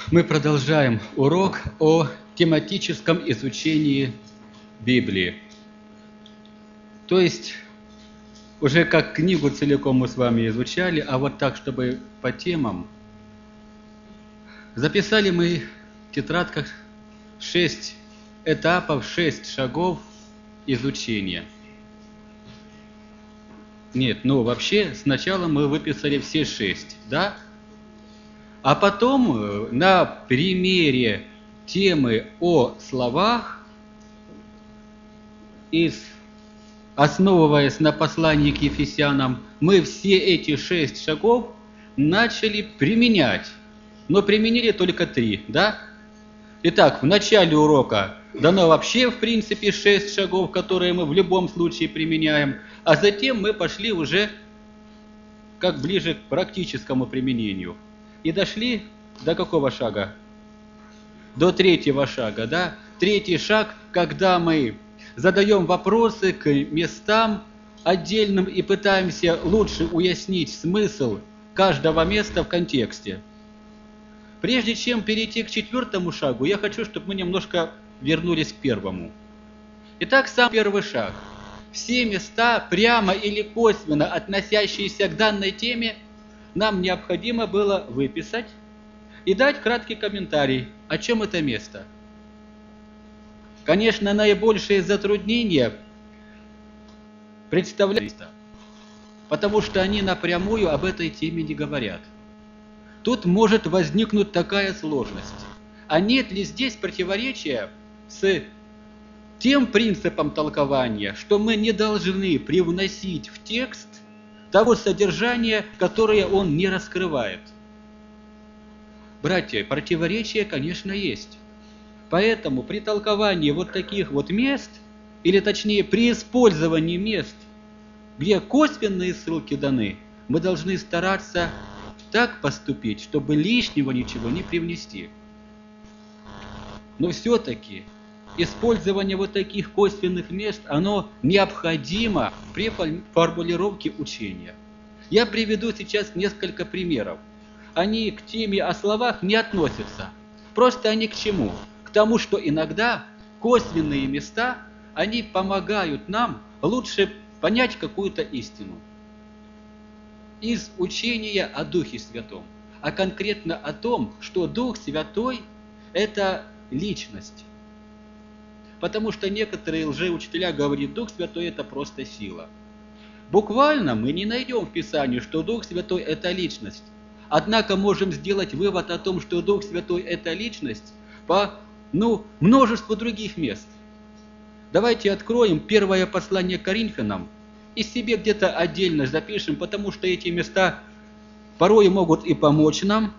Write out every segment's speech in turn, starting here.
Мы продолжаем урок о тематическом изучении Библии. То есть, уже как книгу целиком мы с вами изучали, а вот так, чтобы по темам. Записали мы в тетрадках 6 этапов, 6 шагов изучения. Нет, вообще сначала мы выписали все 6, да? А потом на примере темы о словах, основываясь на послании к Ефесянам, мы все эти 6 шагов начали применять. Но применили только 3, да? Итак, в начале урока дано вообще, в принципе, 6 шагов, которые мы в любом случае применяем, а затем мы пошли уже как ближе к практическому применению. И дошли до какого шага? До 3-го шага, да? 3-й шаг, когда мы задаем вопросы к местам отдельным и пытаемся лучше уяснить смысл каждого места в контексте. Прежде чем перейти к 4-му шагу, я хочу, чтобы мы немножко вернулись к 1-му. Итак, сам 1-й шаг. Все места, прямо или косвенно относящиеся к данной теме, нам необходимо было выписать и дать краткий комментарий, о чем это место. Конечно, наибольшие затруднения представляют, потому что они напрямую об этой теме не говорят. Тут может возникнуть такая сложность. А нет ли здесь противоречия с тем принципом толкования, что мы не должны привносить в текст того содержания, которое он не раскрывает? Братья, противоречия, конечно, есть. Поэтому при толковании вот таких вот мест, или точнее при использовании мест, где косвенные ссылки даны, мы должны стараться так поступить, чтобы лишнего ничего не привнести. Но все-таки использование вот таких косвенных мест, оно необходимо при формулировке учения. Я приведу сейчас несколько примеров. Они к теме о словах не относятся. Просто они к чему? К тому, что иногда косвенные места, они помогают нам лучше понять какую-то истину. Из учения о Духе Святом, а конкретно о том, что Дух Святой – это личность. Потому что некоторые лжеучителя говорят, Дух Святой – это просто сила. Буквально мы не найдем в Писании, что Дух Святой – это личность. Однако можем сделать вывод о том, что Дух Святой – это личность по множеству других мест. Давайте откроем первое послание к Коринфянам и себе где-то отдельно запишем, потому что эти места порой могут и помочь нам.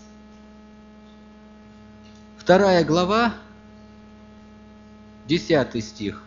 2 глава, 10 стих.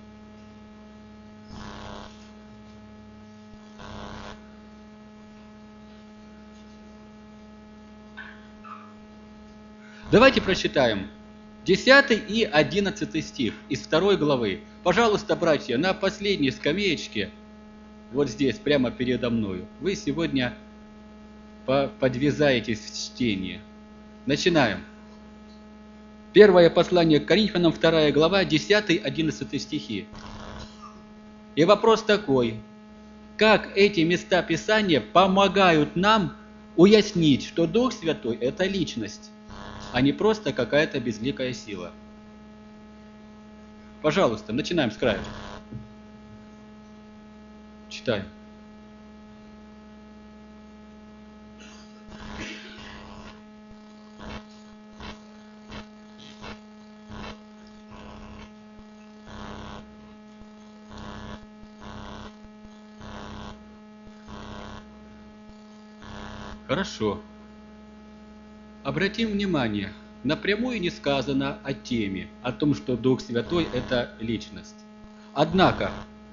Давайте прочитаем 10 и 11 стих из 2 главы. Пожалуйста, братья, на последней скамеечке, вот здесь, прямо передо мною, вы сегодня подвязаетесь в чтении. Начинаем. Первое послание к Коринфянам, 2 глава, 10-11 стихи. И вопрос такой: как эти места Писания помогают нам уяснить, что Дух Святой – это личность, а не просто какая-то безликая сила? Пожалуйста, начинаем с краю. Читаем. Хорошо. Обратим внимание, напрямую не сказано о теме, о том, что Дух Святой – это личность. Однако,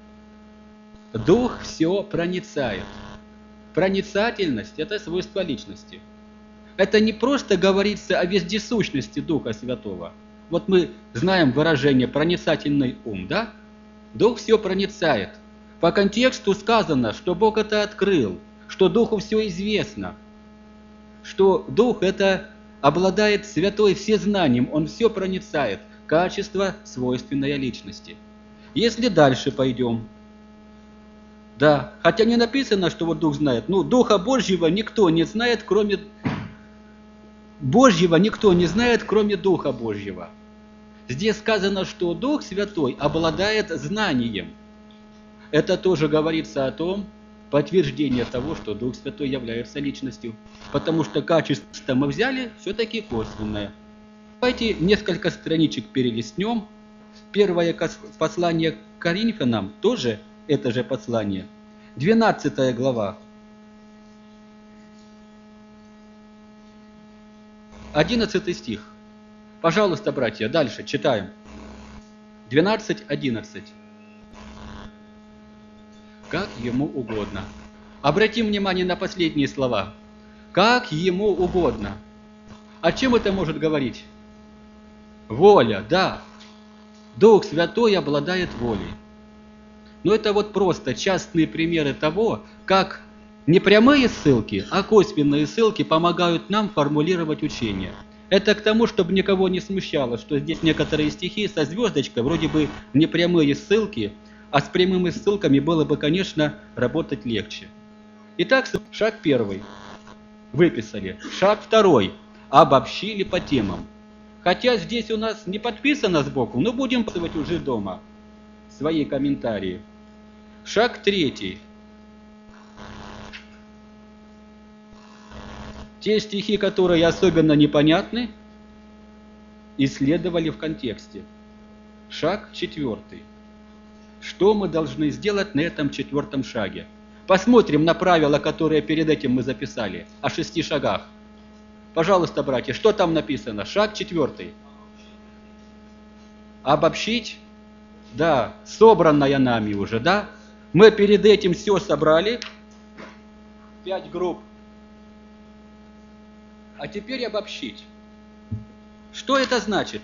Дух все проницает. Проницательность – это свойство личности. Это не просто говорится о вездесущности Духа Святого. Вот мы знаем выражение «проницательный ум», да? Дух все проницает. По контексту сказано, что Бог это открыл, что Духу все известно, что Дух – это обладает святой всезнанием, он все проницает, качество, свойственное личности. Если дальше пойдем, да, хотя не написано, что вот Дух знает, ну, Духа Божьего никто не знает, кроме Божьего никто не знает, кроме Духа Божьего. Здесь сказано, что Дух Святой обладает знанием. Это тоже говорится о том, подтверждение того, что Дух Святой является личностью. Потому что качество мы взяли все-таки косвенное. Давайте несколько страничек перелистнем. Первое послание к Коринфянам, тоже это же послание. 12 глава. 11 стих. Пожалуйста, братья, дальше читаем. 12:11. Как ему угодно. Обратим внимание на последние слова. Как ему угодно. О чем это может говорить? Воля, да. Дух Святой обладает волей. Но это вот просто частные примеры того, как не прямые ссылки, а косвенные ссылки помогают нам формулировать учение. Это к тому, чтобы никого не смущало, что здесь некоторые стихи со звездочкой, вроде бы не прямые ссылки, а с прямыми ссылками было бы, конечно, работать легче. Итак, шаг первый. Выписали. Шаг второй. Обобщили по темам. Хотя здесь у нас не подписано сбоку, но будем писать уже дома свои комментарии. Шаг третий. Те стихи, которые особенно непонятны, исследовали в контексте. Шаг четвертый. Что мы должны сделать на этом четвертом шаге? Посмотрим на правила, которые перед этим мы записали, о 6 шагах. Пожалуйста, братья, что там написано? Шаг четвертый. Обобщить? Да, собранное нами уже, да? Мы перед этим все собрали. 5 групп. А теперь обобщить. Что это значит?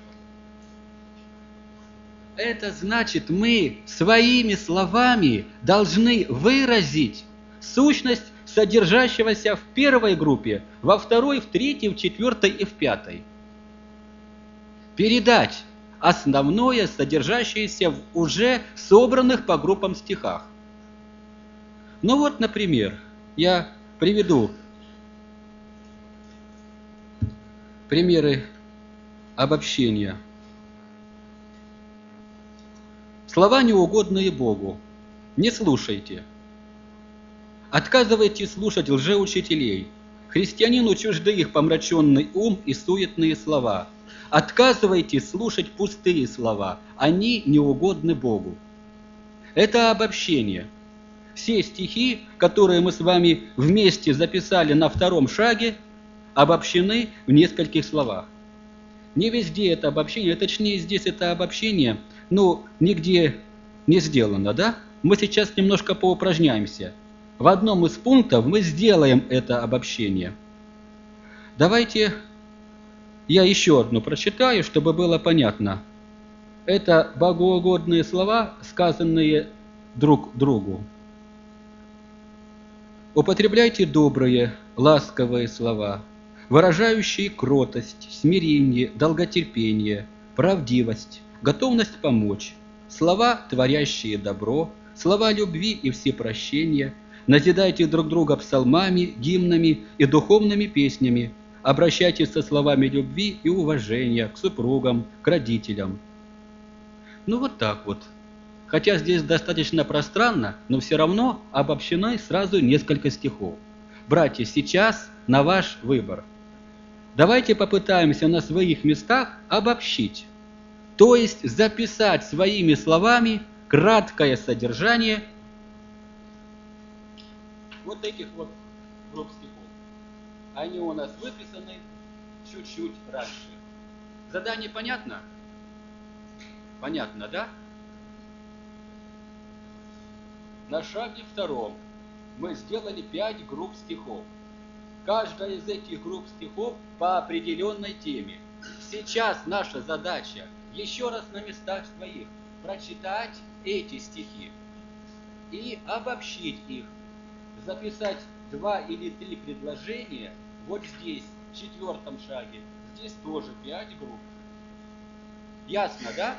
Это значит, мы своими словами должны выразить сущность содержащегося в первой группе, во второй, в третьей, в четвертой и в пятой. Передать основное, содержащееся в уже собранных по группам стихах. Ну вот, например, я приведу примеры обобщения. Слова, неугодные Богу. Не слушайте. Отказывайтесь слушать лжеучителей. Христианину чужды их помраченный ум и суетные слова. Отказывайтесь слушать пустые слова. Они неугодны Богу. Это обобщение. Все стихи, которые мы с вами вместе записали на втором шаге, обобщены в нескольких словах. Не везде это обобщение, точнее здесь это обобщение, но нигде не сделано, да? Мы сейчас немножко поупражняемся. В одном из пунктов мы сделаем это обобщение. Давайте я еще одну прочитаю, чтобы было понятно. Это богоугодные слова, сказанные друг другу. Употребляйте добрые, ласковые слова, выражающие кротость, смирение, долготерпение, правдивость, готовность помочь, слова, творящие добро, слова любви и всепрощения. Назидайте друг друга псалмами, гимнами и духовными песнями. Обращайтесь со словами любви и уважения к супругам, к родителям. Ну вот так вот. Хотя здесь достаточно пространно, но все равно обобщено сразу несколько стихов. Братья, сейчас на ваш выбор. Давайте попытаемся на своих местах обобщить. То есть записать своими словами краткое содержание вот этих вот групп стихов. Они у нас выписаны чуть-чуть раньше. Задание понятно? Понятно, да? На шаге втором мы сделали 5 групп стихов. Каждая из этих групп стихов по определенной теме. Сейчас наша задача еще раз на местах своих прочитать эти стихи и обобщить их. Записать 2 или 3 предложения вот здесь, В четвертом шаге здесь тоже 5 групп. Ясно, да?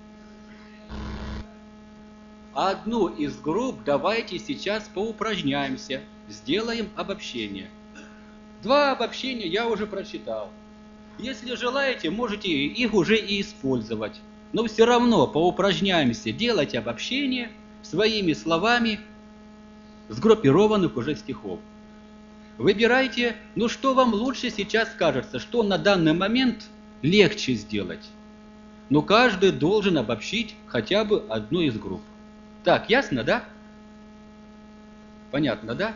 Одну из групп давайте сейчас поупражняемся, сделаем обобщение. 2 обобщения я уже прочитал. Если желаете, можете их уже и использовать. Но все равно поупражняемся делать обобщение своими словами сгруппированных уже стихов. Выбирайте, ну что вам лучше сейчас кажется, что на данный момент легче сделать. Но каждый должен обобщить хотя бы одну из групп. Так, ясно, да? Понятно, да?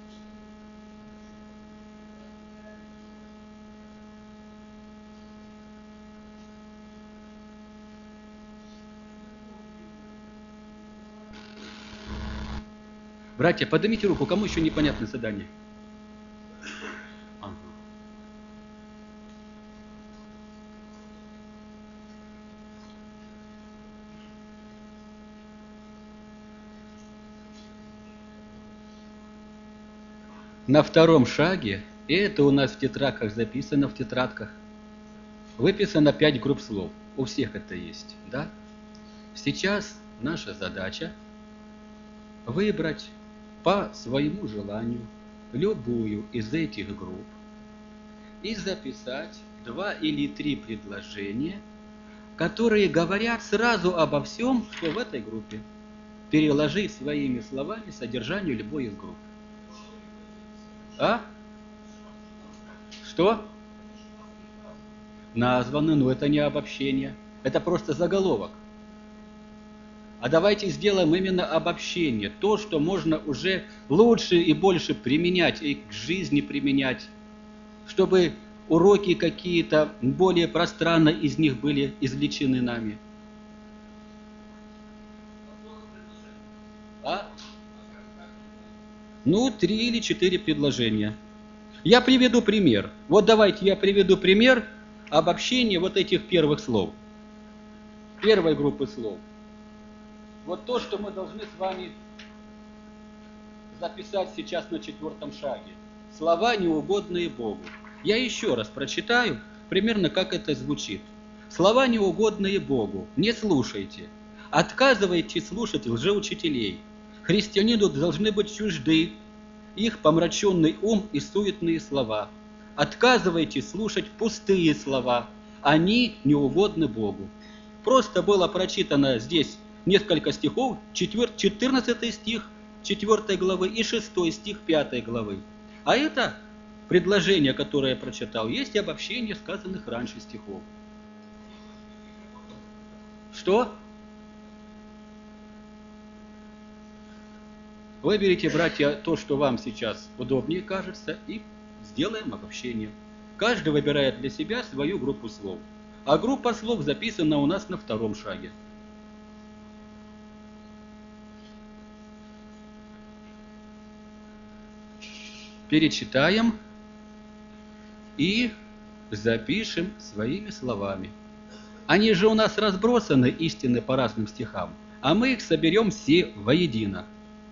Братья, поднимите руку, кому еще непонятно задание? Ага. На втором шаге, и это у нас в тетрадках записано, в тетрадках, выписано 5 групп слов. У всех это есть, да? Сейчас наша задача выбрать по своему желанию любую из этих групп и записать 2 или 3 предложения, которые говорят сразу обо всем, что в этой группе, переложив своими словами содержание любой из групп. А? Что? Названы, но это не обобщение. Это просто заголовок. А давайте сделаем именно обобщение. То, что можно уже лучше и больше применять, и к жизни применять. Чтобы уроки какие-то более пространно из них были извлечены нами. А? Ну, 3 или 4 предложения. Я приведу пример. Вот давайте я приведу пример обобщения вот этих первых слов. Первой группы слов. Вот то, что мы должны с вами записать сейчас на 4-м шаге. Слова, неугодные Богу. Я еще раз прочитаю, примерно как это звучит. Слова, неугодные Богу, не слушайте. Отказывайте слушать лжеучителей. Христианину должны быть чужды их помраченный ум и суетные слова. Отказывайте слушать пустые слова. Они неугодны Богу. Просто было прочитано здесь несколько стихов, 14 стих 4 главы и 6 стих 5 главы. А это предложение, которое я прочитал, есть обобщение сказанных раньше стихов. Что? Выберите, братья, то, что вам сейчас удобнее кажется, и сделаем обобщение. Каждый выбирает для себя свою группу слов. А группа слов записана у нас на 2-м шаге. Перечитаем и запишем своими словами. Они же у нас разбросаны, истины, по разным стихам, а мы их соберем все воедино.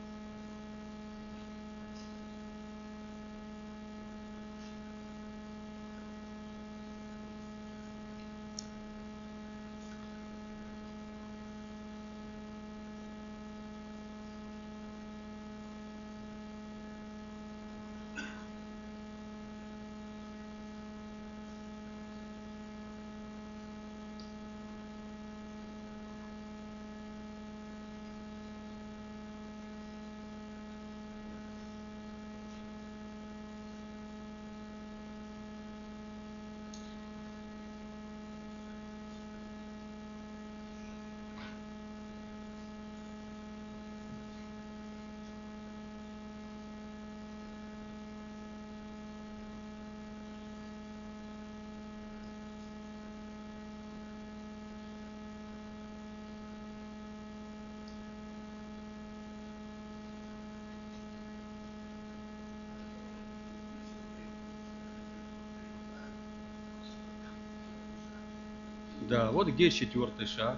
Да, вот где 4-й шаг.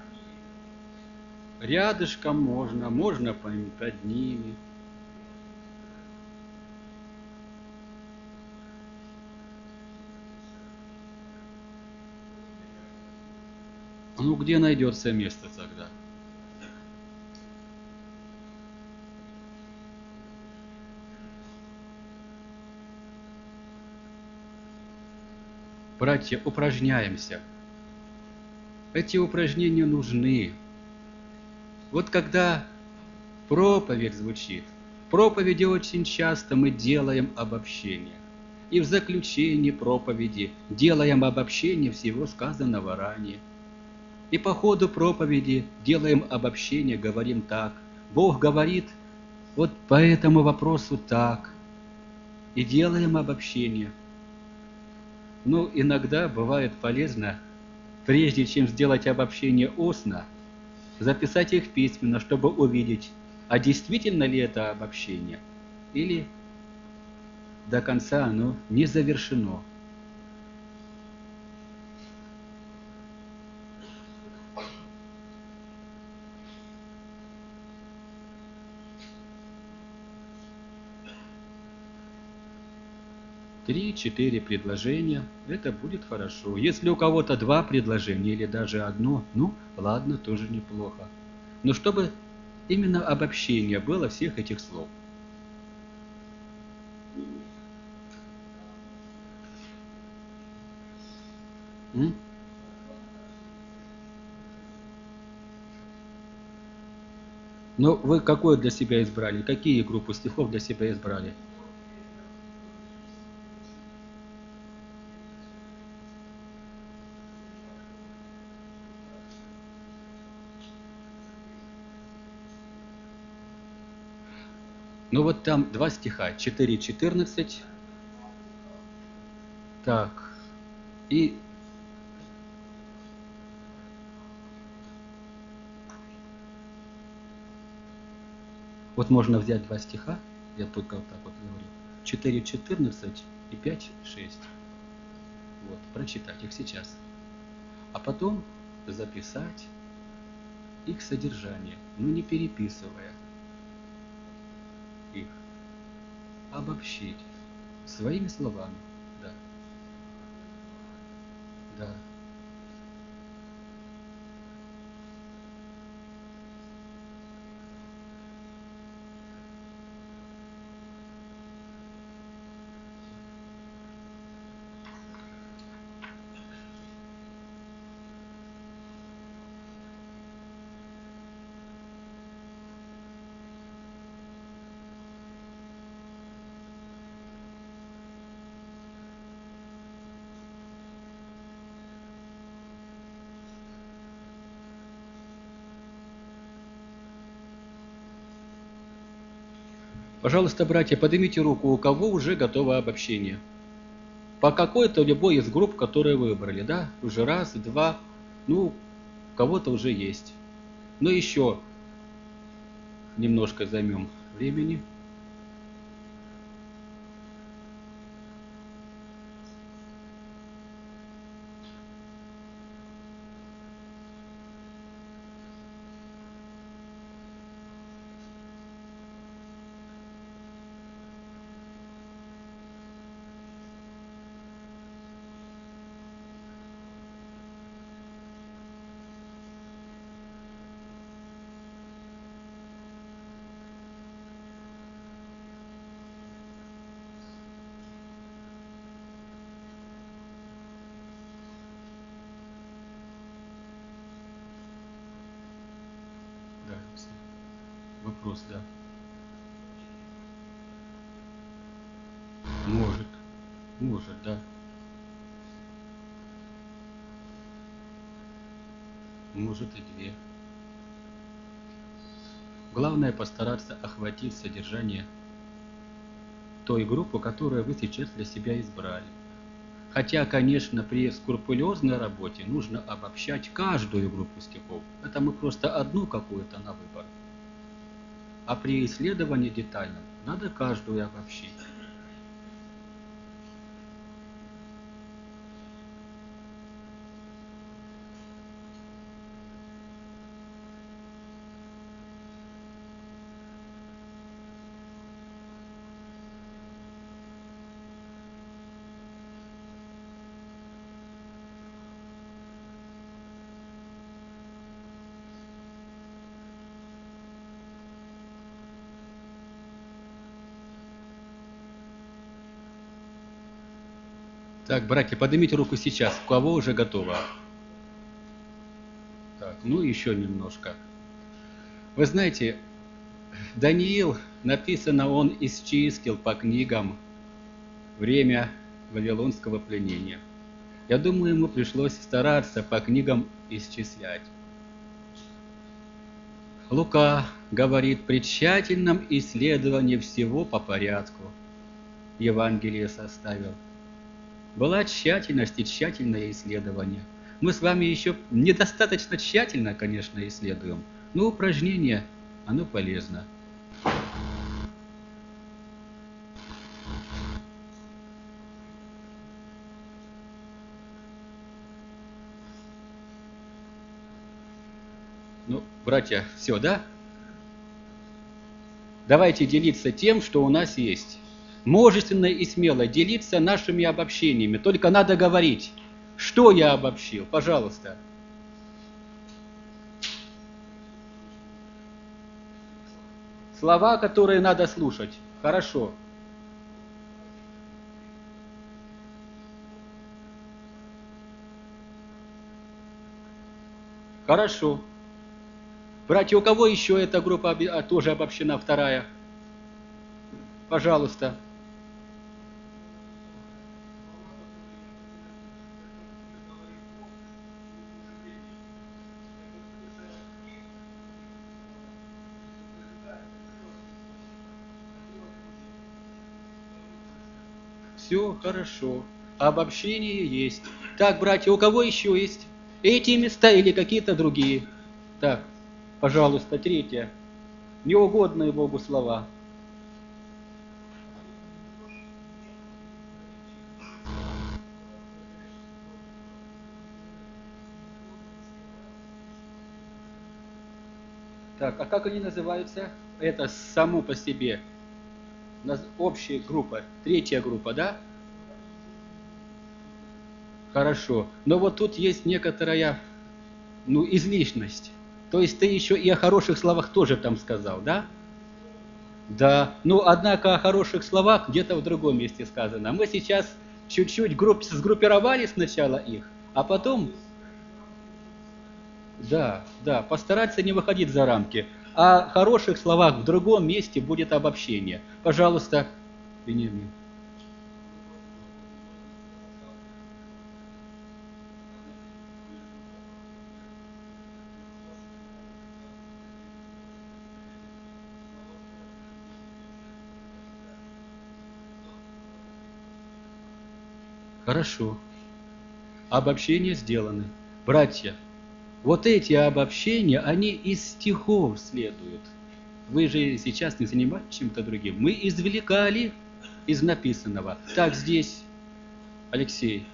Рядышком можно под ними. Ну где найдется место тогда? Братья, упражняемся. Эти упражнения нужны. Вот когда проповедь звучит, в проповеди очень часто мы делаем обобщение. И в заключении проповеди делаем обобщение всего сказанного ранее. И по ходу проповеди делаем обобщение, говорим так. Бог говорит вот по этому вопросу так. И делаем обобщение. Но иногда бывает полезно, прежде чем сделать обобщение устно, записать их письменно, чтобы увидеть, а действительно ли это обобщение, или до конца оно не завершено. Три-четыре предложения, это будет хорошо. Если у кого-то два предложения или даже одно, ну, ладно, тоже неплохо. Но чтобы именно обобщение было всех этих слов. М? Но вы какое для себя избрали? Какие группы стихов для себя избрали? Ну вот там два стиха, 4:14. Так, и вот можно взять два стиха, я только вот так вот говорю, 4:14 и 5:6. Вот, прочитать их сейчас. А потом записать их содержание, но не переписывая их, обобщить своими словами. Да, да. Пожалуйста, братья, поднимите руку, у кого уже готово обобщение. По какой-то любой из групп, которые выбрали, да? Уже раз, два, ну, у кого-то уже есть. Но еще немножко займем времени. Да, вопрос, да. Может, может, да. Может и две. Главное постараться охватить содержание той группы, которую вы сейчас для себя избрали. Хотя, конечно, при скрупулезной работе нужно обобщать каждую группу стихов. Это мы просто одну какую-то на выбор. А при исследовании детальном надо каждую обобщить. Так, братья, поднимите руку сейчас, у кого уже готово. Так, ну еще немножко. Вы знаете, Даниил, написано, он исчислил по книгам время вавилонского пленения. Я думаю, ему пришлось стараться по книгам исчислять. Лука говорит, при тщательном исследовании всего по порядку Евангелие составил. Была тщательность и тщательное исследование. Мы с вами еще недостаточно тщательно, конечно, исследуем, но упражнение, оно полезно. Ну, братья, все, да? Давайте делиться тем, что у нас есть. Мужественно и смело делиться нашими обобщениями. Только надо говорить, что я обобщил. Пожалуйста. Слова, которые надо слушать. Хорошо. Хорошо. Братья, у кого еще эта группа тоже обобщена, вторая? Пожалуйста. Все хорошо. Обобщение есть. Так, братья, у кого еще есть? Эти места или какие-то другие? Так, пожалуйста, третье. Неугодные Богу слова. Так, а как они называются? Это само по себе. Общая группа, третья группа, да? Хорошо. Но вот тут есть некоторая, излишность. То есть ты еще и о хороших словах тоже там сказал, да? Да. Однако о хороших словах где-то в другом месте сказано. Мы сейчас чуть-чуть сгруппировали сначала их, а потом... Да, постараться не выходить за рамки. О хороших словах в другом месте будет обобщение. Пожалуйста, Вениамин. Хорошо. Обобщения сделаны. Братья, вот эти обобщения, они из стихов следуют. Вы же сейчас не занимаетесь чем-то другим. Мы извлекали из написанного. Так, здесь, Алексей.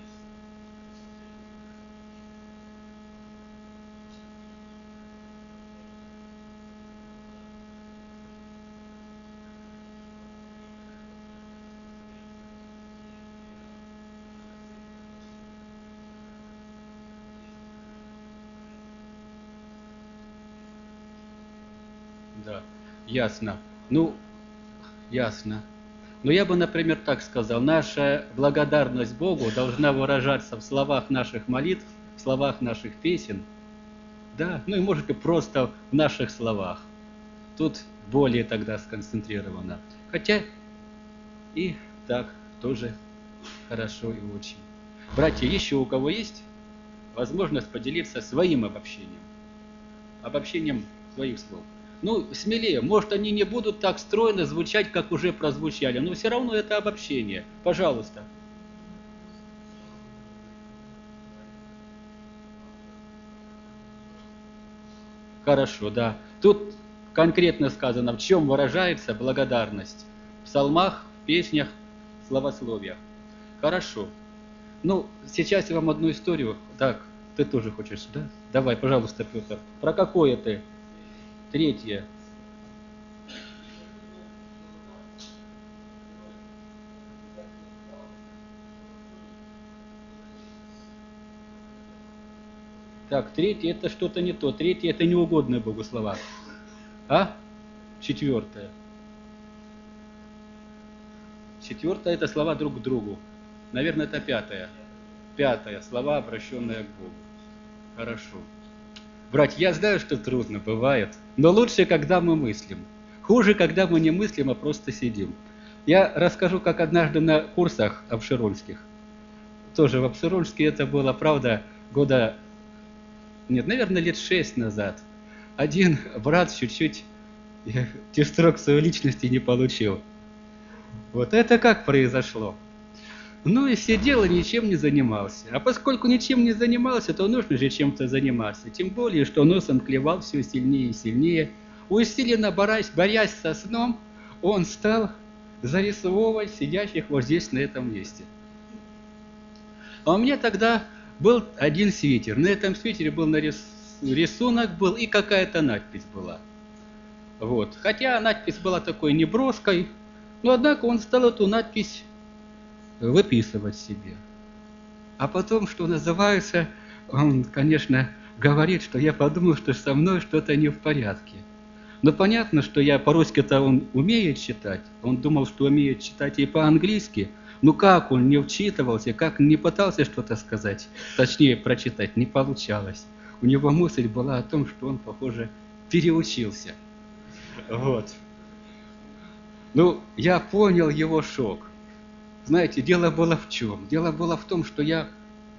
Да, ясно. Ясно. Но я бы, например, так сказал, наша благодарность Богу должна выражаться в словах наших молитв, в словах наших песен, да, и может и просто в наших словах. Тут более тогда сконцентрировано. Хотя и так тоже хорошо и очень. Братья, еще у кого есть возможность поделиться своим обобщением? Обобщением своих слов. Смелее, может, они не будут так стройно звучать, как уже прозвучали, но все равно это обобщение. Пожалуйста. Хорошо, да. Тут конкретно сказано, в чем выражается благодарность. В псалмах, в песнях, в словословиях. Хорошо. Сейчас я вам одну историю. Так, ты тоже хочешь, да? Давай, пожалуйста, Петр. Про какое ты? Третье. Так, третье это что-то не то. Третье это неугодные Богу слова. А? Четвертое. Четвертое это слова друг к другу. Наверное, это пятое. Пятое. Слова, обращенные к Богу. Хорошо. Братья, я знаю, что трудно бывает, но лучше, когда мы мыслим. Хуже, когда мы не мыслим, а просто сидим. Я расскажу, как однажды на курсах обширонских. Тоже в Обширонске это было, правда, года, нет, наверное, лет 6 назад. Один брат чуть-чуть деструкцию личности не получил. Вот это как произошло? Ну и сидел и ничем не занимался. А поскольку ничем не занимался, то нужно же чем-то заниматься. Тем более, что носом клевал все сильнее и сильнее. Усиленно борясь со сном, он стал зарисовывать сидящих вот здесь, на этом месте. А у меня тогда был один свитер. На этом свитере был рисунок был и какая-то надпись была. Вот. Хотя надпись была такой неброской, но однако он стал эту надпись выписывать себе. А потом, что называется, он, конечно, говорит, что я подумал, что со мной что-то не в порядке. Но понятно, что я по-русски-то он умеет читать. Он думал, что умеет читать и по-английски. Ну как он не вчитывался, как не пытался что-то сказать, точнее прочитать, не получалось. У него мысль была о том, что он, похоже, переучился. Вот. Ну, я понял его шок. Знаете, дело было в чем? Дело было в том, что я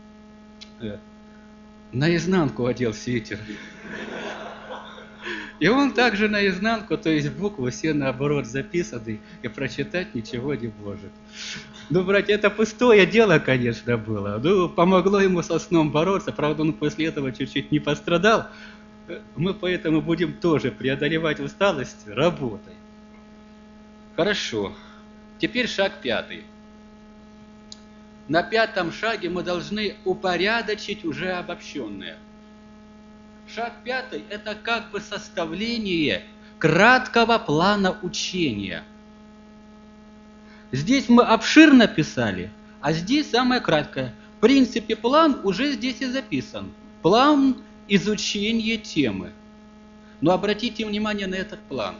наизнанку одел свитер. И он также наизнанку, то есть буквы все наоборот записаны, и прочитать ничего не может. Ну, братья, это пустое дело, конечно, было. Ну, помогло ему со сном бороться, правда, он после этого чуть-чуть не пострадал. Мы поэтому будем тоже преодолевать усталость работой. Хорошо. Теперь шаг пятый. На пятом шаге мы должны упорядочить уже обобщенное. Шаг пятый – это как бы составление краткого плана учения. Здесь мы обширно писали, а здесь самое краткое. В принципе, план уже здесь и записан. План изучения темы. Но обратите внимание на этот план.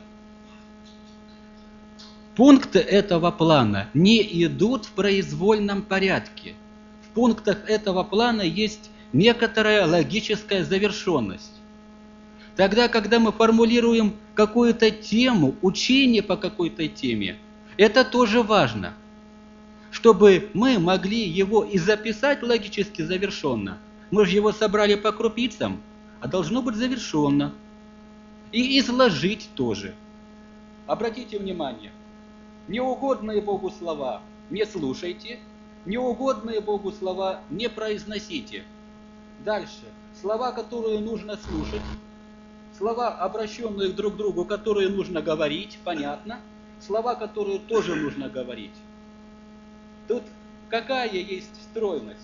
Пункты этого плана не идут в произвольном порядке. В пунктах этого плана есть некоторая логическая завершенность. Тогда, когда мы формулируем какую-то тему, учение по какой-то теме, это тоже важно, чтобы мы могли его и записать логически завершенно. Мы же его собрали по крупицам, а должно быть завершенно. И изложить тоже. Обратите внимание, неугодные Богу слова не слушайте, неугодные Богу слова не произносите. Дальше. Слова, которые нужно слушать, слова, обращенные друг к другу, которые нужно говорить, понятно. Слова, которые тоже нужно говорить. Тут какая есть стройность?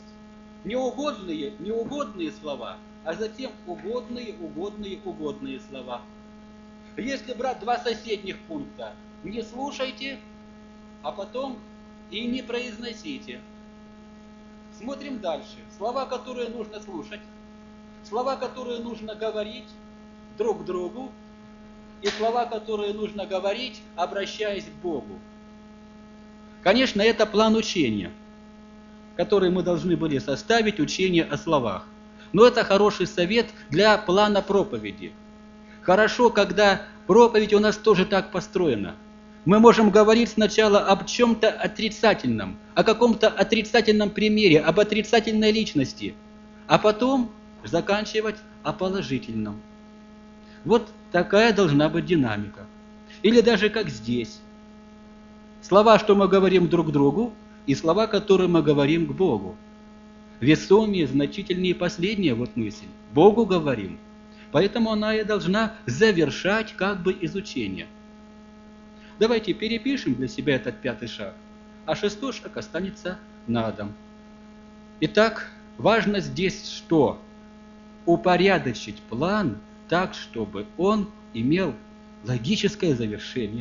Неугодные слова, а затем угодные слова. Если брать два соседних пункта, не слушайте, а потом и не произносите. Смотрим дальше. Слова, которые нужно слушать, слова, которые нужно говорить друг к другу, и слова, которые нужно говорить, обращаясь к Богу. Конечно, это план учения, который мы должны были составить, учение о словах. Но это хороший совет для плана проповеди. Хорошо, когда проповедь у нас тоже так построена. Мы можем говорить сначала об чем-то отрицательном, о каком-то отрицательном примере, об отрицательной личности, а потом заканчивать о положительном. Вот такая должна быть динамика. Или даже как здесь. Слова, что мы говорим друг другу, и слова, которые мы говорим к Богу. Весомее, значительнее последняя вот мысль. Богу говорим. Поэтому она и должна завершать как бы изучение. Давайте перепишем для себя этот пятый шаг, а шестой шаг останется на дом. Итак, важно здесь что? Упорядочить план так, чтобы он имел логическое завершение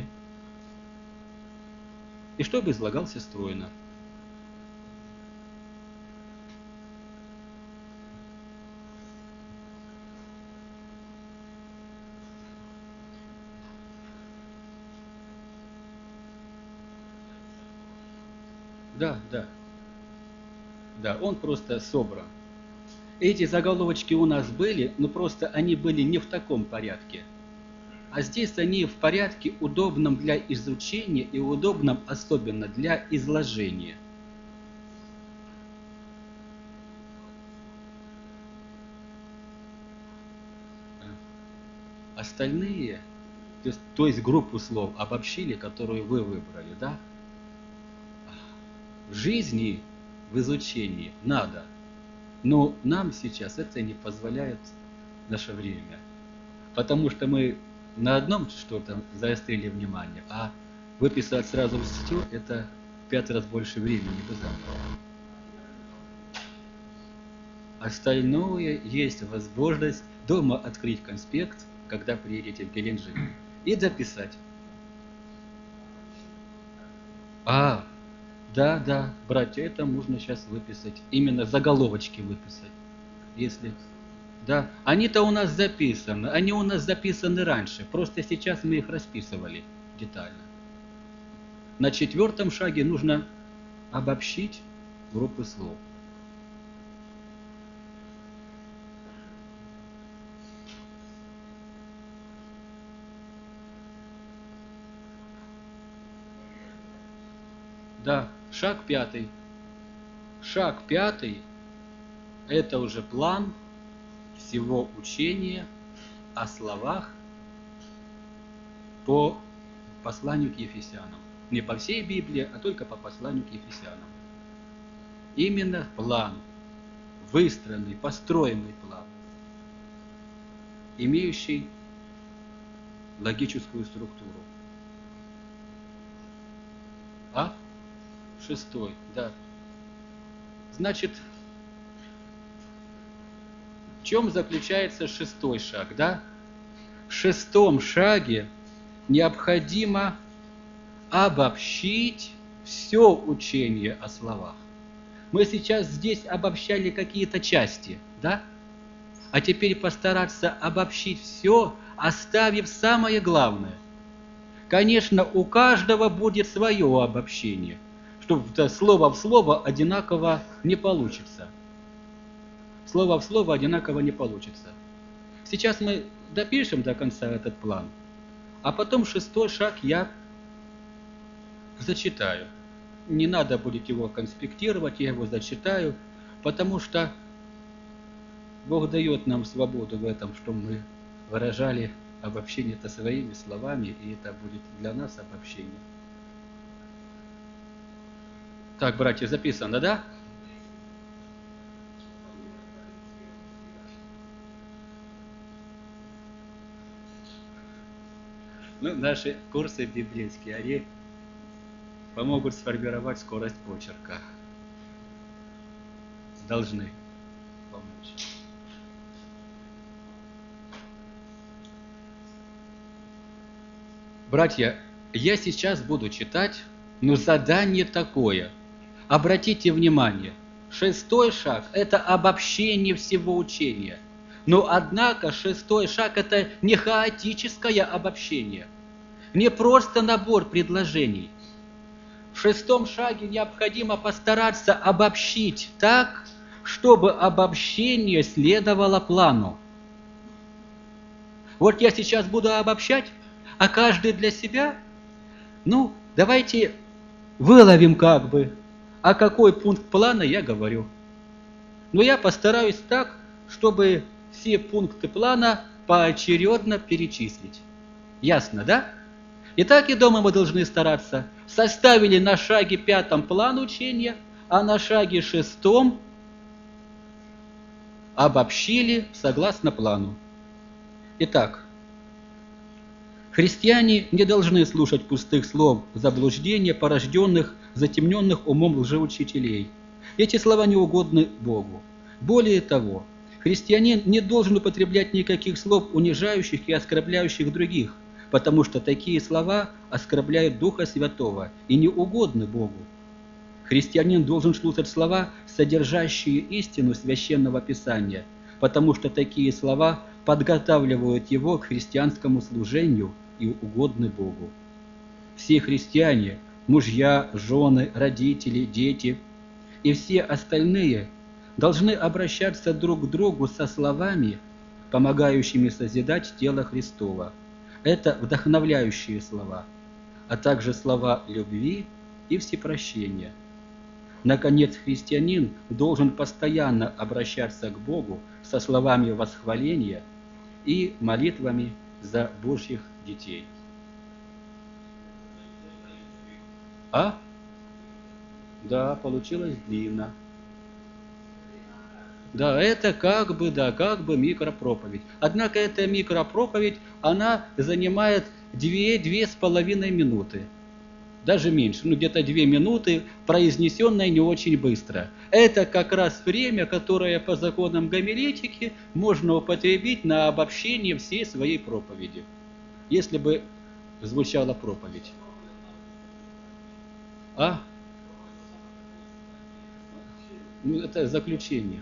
и чтобы излагался стройно. Да, да. Да, он просто собран. Эти заголовочки у нас были, но просто они были не в таком порядке. А здесь они в порядке, удобном для изучения и удобном особенно для изложения. Остальные, то есть группу слов обобщили, которую вы выбрали, да? В жизни, в изучении надо, но нам сейчас это не позволяет наше время. Потому что мы на одном что-то заострили внимание, а выписать сразу все – это в 5 раз больше времени бы заняло. Остальное есть возможность дома открыть конспект, когда приедете в Геленджик, и дописать. Да, братья, это можно сейчас выписать. Именно заголовочки выписать. Если... Да, они-то у нас записаны. Они у нас записаны раньше. Просто сейчас мы их расписывали детально. На 4-м шаге нужно обобщить группы слов. Да, шаг 5. Шаг 5 – это уже план всего учения о словах по посланию к Ефесянам. Не по всей Библии, а только по посланию к Ефесянам. Именно план, выстроенный, построенный план, имеющий логическую структуру. 6, да. Значит, в чем заключается 6-й шаг, да? В 6-м шаге необходимо обобщить все учение о словах. Мы сейчас здесь обобщали какие-то части, да? А теперь постараться обобщить все, оставив самое главное. Конечно, у каждого будет свое обобщение, что слово в слово одинаково не получится. Слово в слово одинаково не получится. Сейчас мы допишем до конца этот план, а потом 6-й шаг я зачитаю. Не надо будет его конспектировать, я его зачитаю, потому что Бог дает нам свободу в этом, что мы выражали обобщение-то своими словами, и это будет для нас обобщение. Так, братья, записано, да? Ну, наши курсы библейские, они помогут сформировать скорость почерка. Должны помочь. Братья, я сейчас буду читать, но задание такое. Обратите внимание, 6-й шаг – это обобщение всего учения. Но однако 6-й шаг – это не хаотическое обобщение, не просто набор предложений. В 6-м шаге необходимо постараться обобщить так, чтобы обобщение следовало плану. Вот я сейчас буду обобщать, а каждый для себя, ну, давайте выловим как бы, а какой пункт плана я говорю. Но я постараюсь так, чтобы все пункты плана поочередно перечислить. Ясно, да? Итак, и дома мы должны стараться. Составили на шаге 5 план учения, а на шаге 6 обобщили согласно плану. Итак, христиане не должны слушать пустых слов заблуждения, порожденных, затемненных умом лжеучителей. Эти слова не угодны Богу. Более того, христианин не должен употреблять никаких слов, унижающих и оскорбляющих других, потому что такие слова оскорбляют Духа Святого и не угодны Богу. Христианин должен слушать слова, содержащие истину Священного Писания, потому что такие слова подготавливают его к христианскому служению и угодны Богу. Все христиане, мужья, жены, родители, дети, и все остальные должны обращаться друг к другу со словами, помогающими созидать тело Христова. Это вдохновляющие слова, а также слова любви и всепрощения. Наконец, христианин должен постоянно обращаться к Богу со словами восхваления и молитвами за Божьих детей. А? Да, получилось длинно. Да, это как бы микропроповедь. Однако эта микропроповедь, она занимает 2-2,5 минуты. Даже меньше, где-то 2 минуты, произнесенная не очень быстро. Это как раз время, которое по законам гомилетики можно употребить на обобщение всей своей проповеди. Если бы звучала проповедь. А? Это заключение.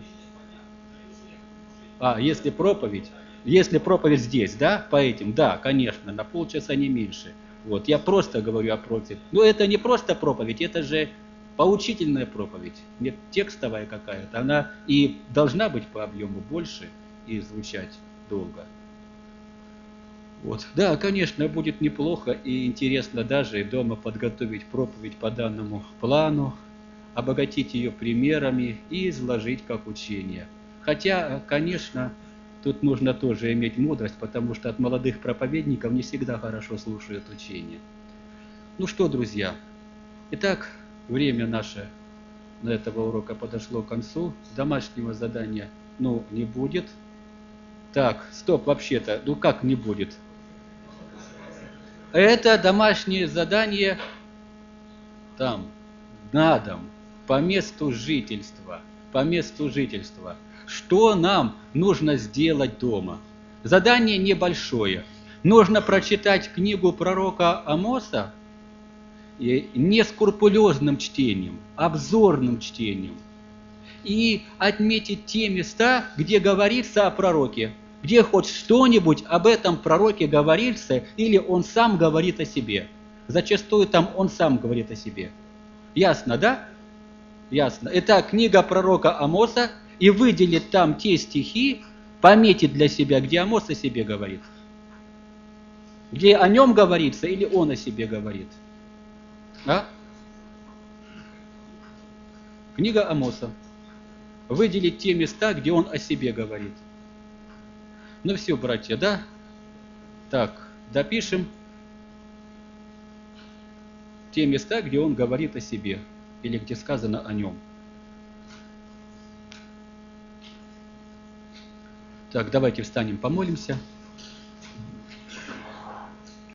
Если проповедь здесь, да, по этим, да, конечно, на полчаса не меньше. Вот, я просто говорю о проповеди. Но это не просто проповедь, это же поучительная проповедь, не текстовая какая-то. Она и должна быть по объему больше и звучать долго. Вот. Да, конечно, будет неплохо и интересно даже дома подготовить проповедь по данному плану, обогатить ее примерами и изложить как учение. Хотя, конечно, тут нужно тоже иметь мудрость, потому что от молодых проповедников не всегда хорошо слушают учение. Ну что, друзья, итак, время наше на этого урока подошло к концу. Домашнего задания, не будет. Так, стоп, вообще-то, как не будет? Это домашнее задание там, на дом, по месту жительства. Что нам нужно сделать дома? Задание небольшое. Нужно прочитать книгу пророка Амоса не скрупулезным чтением, обзорным чтением. И отметить те места, где говорится о пророке, где хоть что-нибудь об этом пророке говорится, или он сам говорит о себе. Зачастую там он сам говорит о себе. Ясно, да? Ясно. Итак, книга пророка Амоса, и выделить там те стихи, пометить для себя, где Амос о себе говорит. Где о нем говорится, или он о себе говорит. Книга Амоса. Выделить те места, где он о себе говорит. Ну все, братья, да? Так, допишем те места, где он говорит о себе, или где сказано о нем. Так, давайте встанем, помолимся.